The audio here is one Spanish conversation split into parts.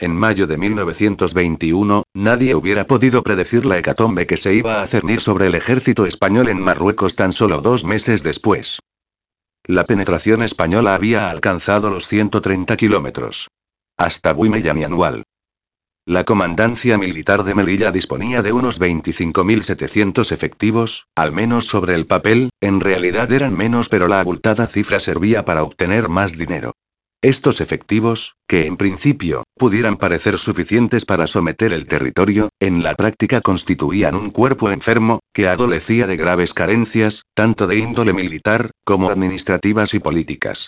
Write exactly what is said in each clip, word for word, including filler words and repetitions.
En mayo de mil novecientos veintiuno, nadie hubiera podido predecir la hecatombe que se iba a cernir sobre el ejército español en Marruecos tan solo dos meses después. La penetración española había alcanzado los ciento treinta kilómetros. Hasta Buimella y Anual. La comandancia militar de Melilla disponía de unos veinticinco mil setecientos efectivos, al menos sobre el papel, en realidad eran menos, pero la abultada cifra servía para obtener más dinero. Estos efectivos, que en principio, pudieran parecer suficientes para someter el territorio, en la práctica constituían un cuerpo enfermo, que adolecía de graves carencias, tanto de índole militar, como administrativas y políticas.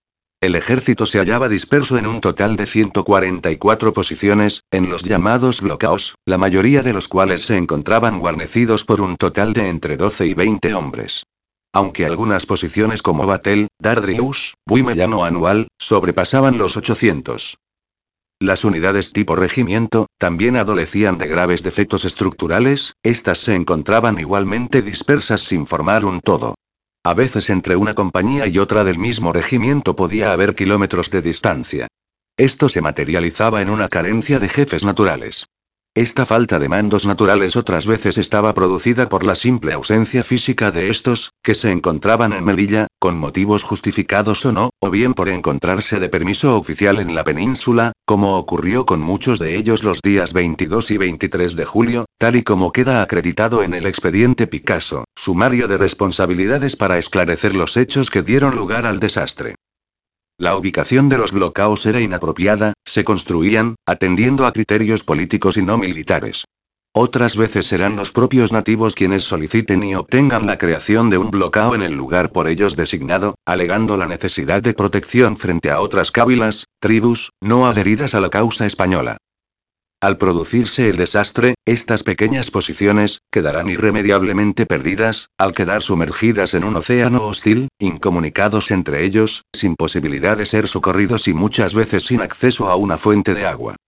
El ejército se hallaba disperso en un total de ciento cuarenta y cuatro posiciones, en los llamados blocaos, la mayoría de los cuales se encontraban guarnecidos por un total de entre doce y veinte hombres. Aunque algunas posiciones como Batel, Dardrius, Buimellano Anual, sobrepasaban los ochocientos. Las unidades tipo regimiento, también adolecían de graves defectos estructurales, estas se encontraban igualmente dispersas sin formar un todo. A veces entre una compañía y otra del mismo regimiento podía haber kilómetros de distancia. Esto se materializaba en una carencia de jefes naturales. Esta falta de mandos naturales otras veces estaba producida por la simple ausencia física de estos, que se encontraban en Melilla, con motivos justificados o no, o bien por encontrarse de permiso oficial en la península, como ocurrió con muchos de ellos los días veintidós y veintitrés de julio, tal y como queda acreditado en el expediente Picasso, sumario de responsabilidades para esclarecer los hechos que dieron lugar al desastre. La ubicación de los blocaos era inapropiada, se construían, atendiendo a criterios políticos y no militares. Otras veces serán los propios nativos quienes soliciten y obtengan la creación de un blocao en el lugar por ellos designado, alegando la necesidad de protección frente a otras cábilas, tribus, no adheridas a la causa española. Al producirse el desastre, estas pequeñas posiciones, quedarán irremediablemente perdidas, al quedar sumergidas en un océano hostil, incomunicados entre ellos, sin posibilidad de ser socorridos y muchas veces sin acceso a una fuente de agua.